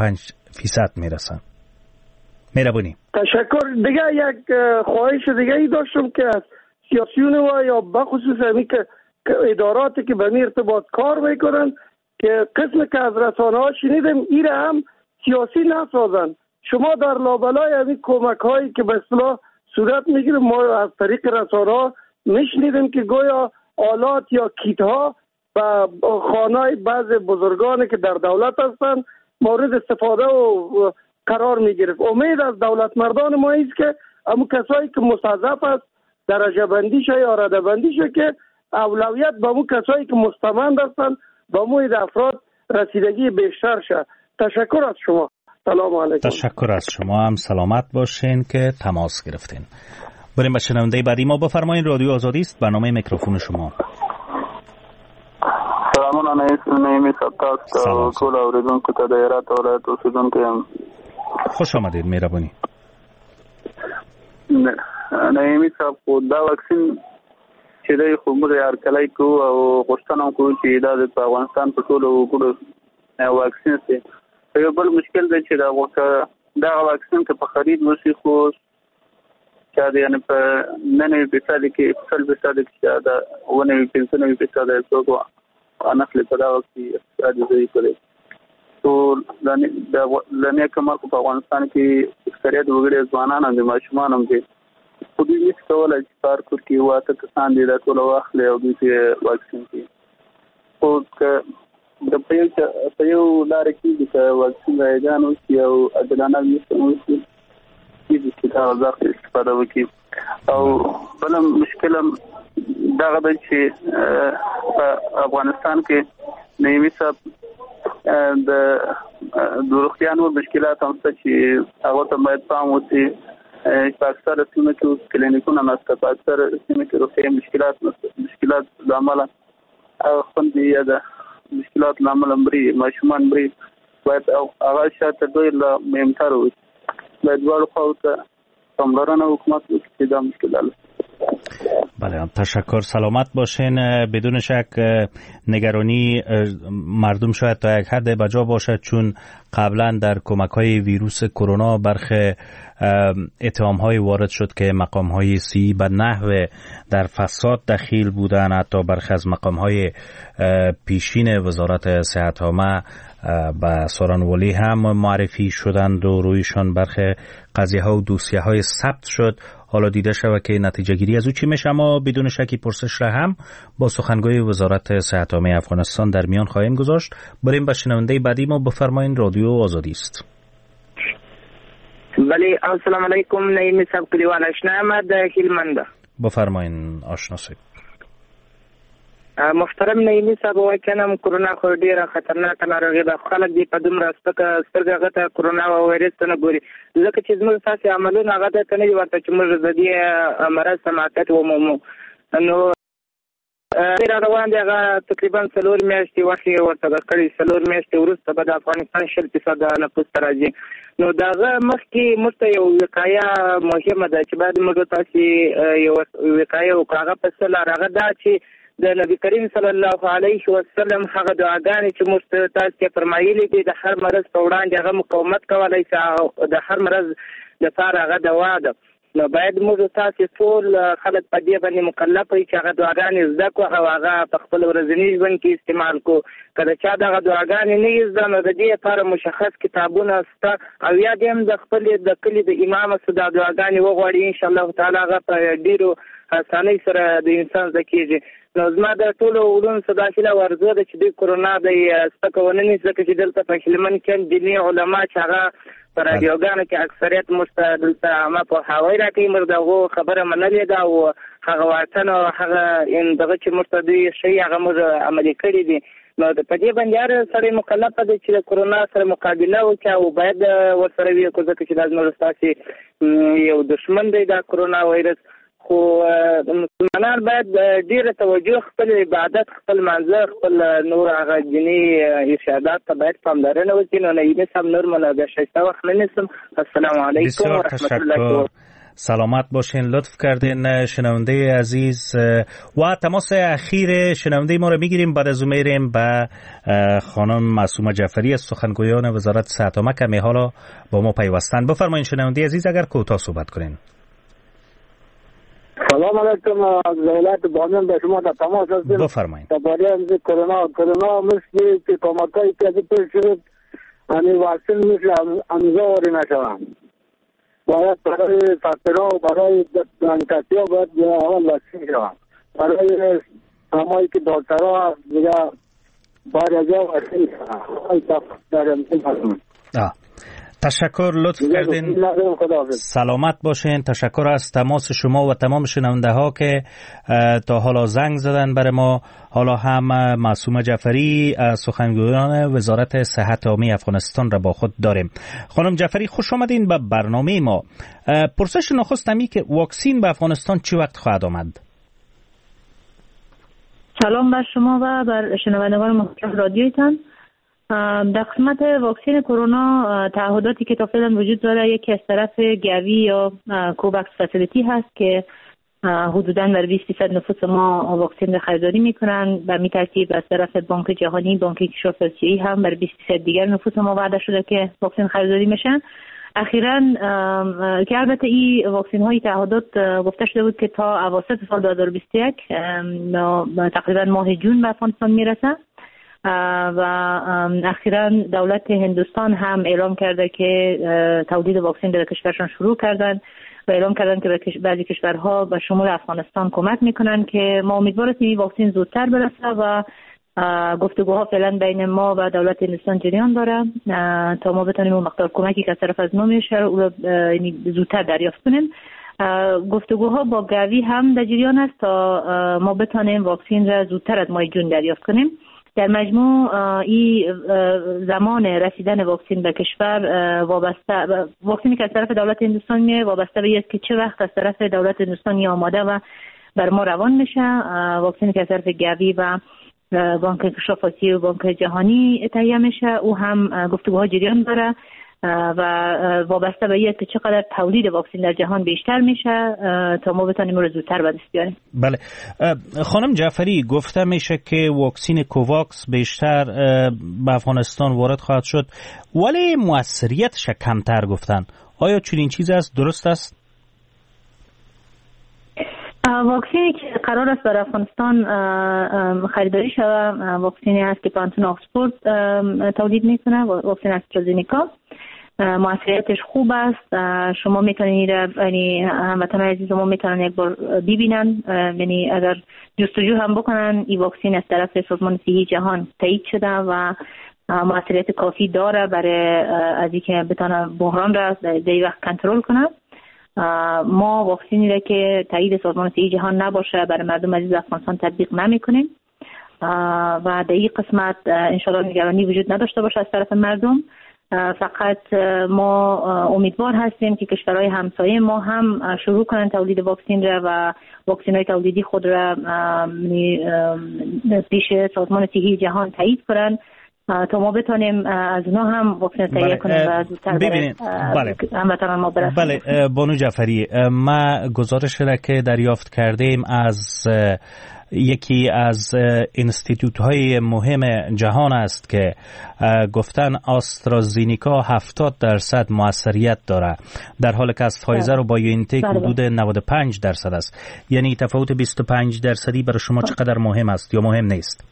[SPEAKER 8] 95% میرسن. مهربانی.
[SPEAKER 19] تشکر. دیگه یک خواهش دیگه ای داشتم که از سیاسیون و یا بخصوص همی که اداراتی که به ارتباط کار میکنن که قسم که از رسانه ها شنیدم ایره هم سیاسی نسازن. شما در لابلای همین کمک هایی که به اصطلاح صورت میگیره، ما از طریق رسانه ها میشنیدیم که گویا آلات یا کیت ها و خانه بعض بزرگانی که در دولت هستند مورد استفاده و قرار میگرفت. امید از دولت مردان ما است که همون کسایی که مستضعف است درجه بندی شه یا رده بندی شه که اولویت به همون کسایی که مستمند هستند به همون افراد رسیدگی بیشتر شه. تشکر از شما. سلام علیکم.
[SPEAKER 8] تشکر از شما هم. سلامت باشین که تماس گرفتین. بریم به شنونده بعدی ما. بفرمایید رادیو آزادی است، برنامه میکروفون شما.
[SPEAKER 20] سلام علیکم. نیمی سبتاست کل اوریدون که تا دایرات اولاد اوسیدون که
[SPEAKER 8] خوش آمدید. مهربانی.
[SPEAKER 20] نیمی سب خود دا واکسین چې د خمر ارکلای کو او غوښتنه کو چې د افغانستان په ټول وګړو واکسین سي. یو بل مشکل دی چې دا واکسین که په خرید وشي خو چې دا یعنی په 99% کې 100% کې دا 95% څوک انخلي په دا وخت کې استفاده کوي. تو لنه کومه په افغانستان کې اکثریت وګړي ځوانان هم دي، ماشومان هم دي. خو دوی هیڅ کولای چې پارکور کې واته کسان دي دا ټول واخلي او دوی ته واکسین کوي. خو د په یو لار کې چې واکسین راځان او یو عدالانه وي چې دا ځکه استفاده وکړي. او بل مشکل دا غوډه چې په افغانستان کې نیمه صاحب د روغتیايي مشکلات هم چې هغه ته باید پام وشي. په اکثر سیمو کې کلینیکونه نشته، په اکثر سیمو کې روغتیايي مشکلات د عمله خوندي یا د مشکلات لامل مري ماشومان مري باید هغه شاته دوی له مهمتر وي. باید ورو خواته پاملرنه حکومت وکړي دا مشکلات.
[SPEAKER 8] بله تشکر. سلامت باشین. بدون شک نگرانی مردم شاید تا یک حد بجا باشد، چون قبلا در کمک های ویروس کرونا برخی اتهام های وارد شد که مقام های سی به نحو در فساد دخیل بودن. حتی برخی از مقام های پیشین وزارت صحت عامه به سارنوالی هم معرفی شدند و رویشان برخی قضیه ها و دوسیه های ثبت شد. حالا دیده شود که نتیجه گیری از او چی میشه. اما بدون شکی پرسش را هم با سخنگوی وزارت صحت عامه افغانستان در میان خواهیم گذاشت. بریم به شنونده بعدی ما. بفرمایین رادیو آزادی است.
[SPEAKER 21] بله السلام علیکم. نعیم صاحب کلیوال آشنا احمد هلمند.
[SPEAKER 8] بفرمایین آشنا صاحب.
[SPEAKER 21] محترم نعیمی صاحب واکنم کرونا خو ډیره خطرناک ناروغي ده. خلک دې په دومره سترګه غته کرونا او وایرس ته نه ګوري، ځکه چې زموږ اساسي عملونه هغه ته نه ورته چې موږ د دې مرض سماعت ومومو. نو را روان دی هغه تقریبا 4 میاشتې وخت یې ورته درکړی. 4 میاشتې وروسته به د افغانستان 0% نفوس ته راځي. نو د هغه مخکې موږ ته یو وقایه مهمه ده چې باید موږ تاسې یو وقایه وکړو. هغه په څه لاره؟ هغه دا چې د نبي کریم صلی الله علیه وسلم هغه دعاګانې چې موږ ته تاسې فرمایلي دي د هر مرض په وړاندې هغه مقاومت کولی شي او د هر مرض لپاره هغه دوا ده. نو باید موږ تاسې ټول خلک په دې باندې مکلف وي چې هغه دعاګانې زده کړو او هغه په خپل ورځني ژوند کې استعمال کړو. که د چا دغه دعاګانې نه یې زده نو د دې لپاره مشخص کتابونه شته او یا دې هم د خپلې د کلي د امام څخه دا دعاګانې وغواړي. انشاءالله تعالی هغه په ډېرو اسانۍ سره د انسان زده کېږي. نو زما د ټولو علومو څخه دا هیله ورزه ده چې دوی کرونا د سپکه ونه نیسي، ځکه چې دلته په هلمند کې دیني علما چې هغه په رادیوګانو کې اکثریت موږ ته دلته عامه پوهاوی راکوي، موږ د هغو خبره منلې ده او هغه واټن او هغه دغه چې موږ ته دوی ښیي هغه موږ عملي کړي دي. نو په دې باندې هر سړی مکلفه دی چې د کرونا سره مقابله وکړي او باید ورسره وي، ځکه چې دا زموږ ستاسې یو دښمن دی دا کرونا وایرس. خو مسلمانان باید ډیره توجه خپل عبادت، خپل منځه، خپل نور هغه دیني ارشادات ته باید پاملرنه وکړي. نو نایبه صاحب نور به شایسته وخت ننیسم. السلام علیکم و رحمت الله.
[SPEAKER 8] سلامت باشین، لطف کردین. شنونده عزیز و تماس اخیر شنونده ما رو میگیریم، بعد از اون میریم به خانم معصومه جعفری از سخنگویان وزارت صحت عامه که حالا با ما پیوستن. بفرمایید شنونده عزیز اگر کوتاه صحبت کنین.
[SPEAKER 18] سلام علیکم از ولایت بامیان به شما در تماس هستیم.
[SPEAKER 8] بفرمایید.
[SPEAKER 18] درباره کرونا مثل که کمکایی که پیش شد همین واکسن مثل امضا واری نشوند. باید برای فقیرها و برای کسی‌ها باید اول واکسن شوند. برای همایی که دکترها دیگه باید از واکسن شوند.
[SPEAKER 8] تشکر، لطف کردین. سلامت باشین. تشکر از تماس شما و تمام شنونده ها که تا حالا زنگ زدن برای ما. حالا هم معصومه جعفری از سخنگویان وزارت صحت عامه افغانستان را با خود داریم. خانم جعفری خوش آمدین به برنامه ما. پرسش نخست همی که واکسین به افغانستان چی وقت خواهد آمد؟
[SPEAKER 1] سلام بر شما و بر شنوندگان محترم رادیویتان. در قسمت واکسن کرونا تعهداتی که تا فعلا وجود داره، یکی از طرف گوی یا کوواکس فسیلیتی هست که حدوداً بر 20% نفوس ما واکسن را خریداری میکنن. به می ترتیب از طرف بانک جهانی، بانک کشف آسیایی هم بر 20% دیگر نفوس ما وعده شده که واکسن خریداری میشن. اخیراً که البته این واکسن های تعهدات گفته شده بود که تا اواسط سال 2021 تقریبا ماه جون به افغانستان میرسه و اخیراً دولت هندوستان هم اعلام کرده که تولید واکسن در کشورشان شروع کردن و اعلام کردن که به بعضی کشورها به شمول افغانستان کمک میکنن که ما امیدوار هستیم این واکسن زودتر برسه و گفتگوها فعلا بین ما و دولت هندوستان جریان داره تا ما بتونیم اون مقدار کمکی که از طرف از ما میشه رو زودتر دریافت کنیم. گفتگوها با گوی هم در جریان است تا ما بتونیم واکسن را زودتر از ماه جون دریافت کنیم. در مجموع این زمان رسیدن واکسن به کشور وابسته، واکسنی که از طرف دولت هندوستان میه وابسته به است که چه وقت از طرف دولت هندوستان آماده و بر ما روان میشه. واکسنی که از طرف گوی و بانک کشف آسیایی و بانک جهانی تهیه میشه او هم گفتگوها جریان داره و وابسته به است که چقدر تولید واکسن در جهان بیشتر میشه تا ما بتونیم رو زودتر به دست بیاریم.
[SPEAKER 8] بله خانم جعفری، گفته میشه که واکسن کوواکس بیشتر به افغانستان وارد خواهد شد ولی موثریتش کمتر گفتن. آیا چنین چیزی است؟ درست است؟
[SPEAKER 1] واکسنی که قرار است برای افغانستان خریداری شود واکسنی است که پانتون آکسفورد تولید میکنه، واکسن استرازینیکا. موثریتش خوب است. شما میتونید یعنی هموطنان عزیز ما میتونن یک بار ببینن، یعنی اگر جستجو هم بکنن این واکسن از طرف سازمان صحی جهان تایید شده و موثریت کافی داره برای از اینکه بتونه بحران را در این وقت کنترل کنه. ما واکسنی را که تایید سازمان صحی جهان نباشه برای مردم عزیز افغانستان تطبیق نمی‌کنیم و در این قسمت انشاءالله نگرانی وجود نداشته باشه از طرف مردم. فقط ما امیدوار هستیم که کشورهای همسایه ما هم شروع کنند تولید واکسن را و واکسن های تولیدی خود را پیش سازمان صحی جهان تایید کنند تا ما بتونیم از اونا هم واکسن تهیه کنیم و زودتر هموطنان ما برسیم.
[SPEAKER 8] بله بانو جعفری، ما گزارش را که دریافت کردیم از یکی از انستیتوت های مهم جهان است که گفتن آسترازینیکا 70% موثریت داره، در حالی که از فایزر و بایوانتک حدود 95% است. یعنی تفاوت 25% برای شما چقدر مهم است یا مهم نیست؟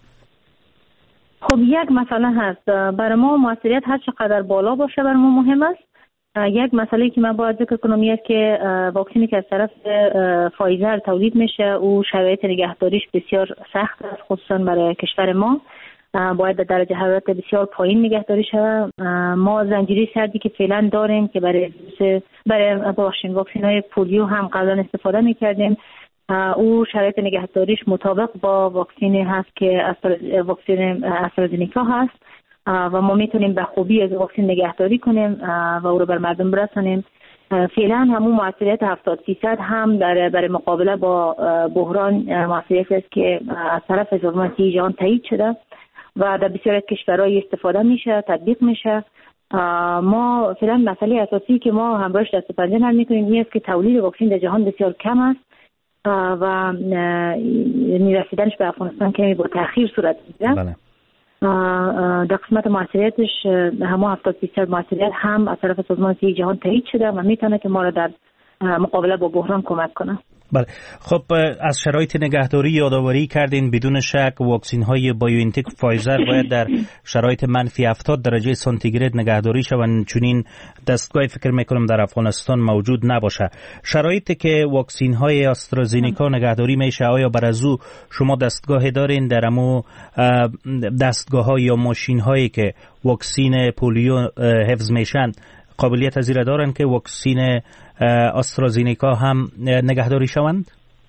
[SPEAKER 1] خب یک مسئله هست، برای ما موثریت هر چقدر بالا باشه برای ما مهم است. یک مسئله که من باید ذکر کنم است که واکسنی که از طرف فایزر تولید میشه او شرایط نگهداریش بسیار سخت است، خصوصا برای کشور ما باید به درجه حرارت بسیار پایین نگهداری شود. ما زنجیره سردی که فعلا داریم که برای واکسن های پولیو هم قبلا استفاده میکردیم، او شرایط نگهداریش مطابق با واکسنی هست که واکسن استرازینیکا هست و ما میتونیم به خوبی از واکسن نگهداری کنیم و او رو بر مردم برسانیم. فعلا همون موثریت 70% هم برای مقابله با بحران موثریت است که از طرف سازمان صحی جهان تایید شده و در بسیاری از کشورهای استفاده میشه، تطبیق میشه. ما فعلا مسئله اساسی که ما همراهش دست و پنجه نرم میکنیم این است که تولید واکسن در جهان بسیار کم است و رسیدنش به افغانستان کمی با تأخیر صورت میگیره.
[SPEAKER 8] بله.
[SPEAKER 1] در قسمت موثریتش همه 70% موثریت هم از طرف سازمان صحی جهان تایید شده و میتونه که ما را در مقابله با بحران کمک کنه.
[SPEAKER 8] بله. خب از شرایط نگهداری یادآوری کردین. بدون شک واکسن های بایوانتک فایزر باید در شرایط منفی 70 درجه سانتیگراد نگهداری شوند، چنین دستگاهی فکر میکنم در افغانستان موجود نباشه. شرایطی که واکسن های آسترازینیکا نگهداری میشه، آیا بر از او شما دستگاهی دارین در امو دستگاه ها یا ماشین هایی که واکسن پولیو حفظ میشن قابلیت از این دارن که واکسن آسترازینیکا هم نگهداری شوند؟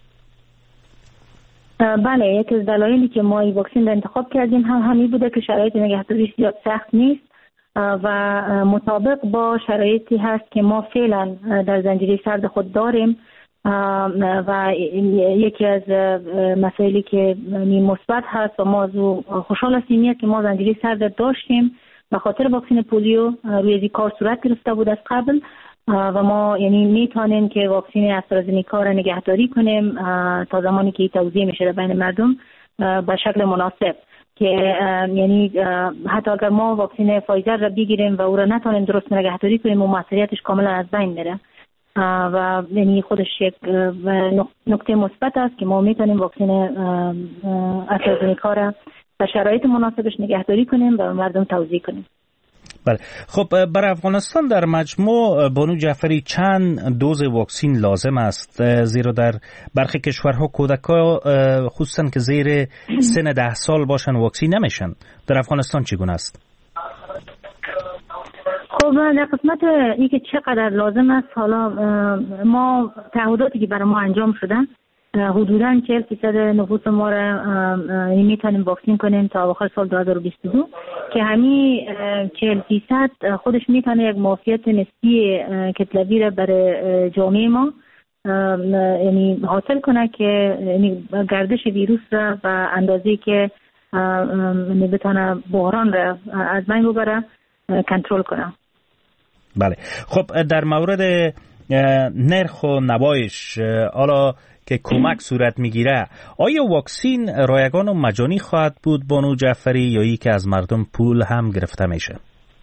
[SPEAKER 1] بله، یکی از دلایلی که ما این واکسن را انتخاب کردیم هم همین بوده که شرایط نگهداریش زیاد سخت نیست و مطابق با شرایطی هست که ما فعلا در زنجیره سرد خود داریم و یکی از مسائلی که مثبت هست و ما از خوشحال هستیم که ما زنجیره سرد داشتیم به خاطر واکسن پولیو روی این کار صورت گرفته بود از قبل و ما یعنی میتونیم که واکسن استرازینیکا را نگهداری کنیم تا زمانی که توزیع میشه بین مردم به شکل مناسب، که یعنی حتی اگر ما واکسن فایزر را بگیریم و او را نتونیم درست نگهداری کنیم و موثریتش کاملا از بین میره و یعنی خودش یک نکته مثبت است که ما میتونیم واکسن استرازینیکا را به شرایط مناسبش نگهداری کنیم و مردم توزیع کنیم.
[SPEAKER 8] بله. خب برای افغانستان در مجموع بانو جعفری چند دوز واکسن لازم است؟ زیرا در برخی کشورها کودک‌ها خصوصا که زیر سن 10 سال باشن واکسن نمیشن. در افغانستان چگونه است؟
[SPEAKER 1] خب در قسمت این که چقدر لازم است، حالا ما تعهداتی که برای ما انجام شده حدوداً 40% نفوس ما را میتونیم واکسین کنیم تا آخر سال 2022 که همین 40% خودش میتونه یک معافیت نسبی کتلوی را برای جامعه ما یعنی حاصل کنه که یعنی گردش ویروس را و اندازه‌ای که بتونه بحران را از بین ببره کنترل کنه.
[SPEAKER 8] بله. خب در مورد نرخ و نوایش حالا که کمک صورت میگیره، آیا واکسن رایگان و مجانی خواهد بود بانو جعفری یا ای که از مردم پول هم گرفته میشه؟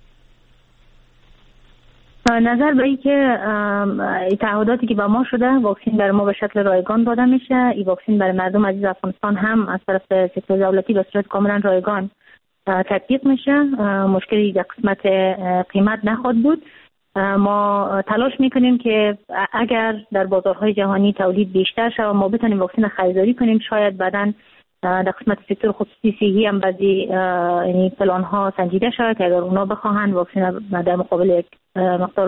[SPEAKER 1] نظر به این که تعهداتی که با ما شده واکسن برای ما به شکل رایگان داده میشه، این واکسن برای مردم عزیز افغانستان هم از طرف سکتور دولتی به صورت کاملا رایگان تطبیق میشه. مشکلی در قسمت قیمت نخواهد بود. ما تلاش میکنیم که اگر در بازارهای جهانی تولید بیشتر شود ما بتونیم واکسن خریداری کنیم. شاید بعداً در قسمت سکتور خصوصی صحی هم بعضی یعنی پلان ها سنجیده شود که اگر اونا بخواهند واکسن در مقابل یک مقدار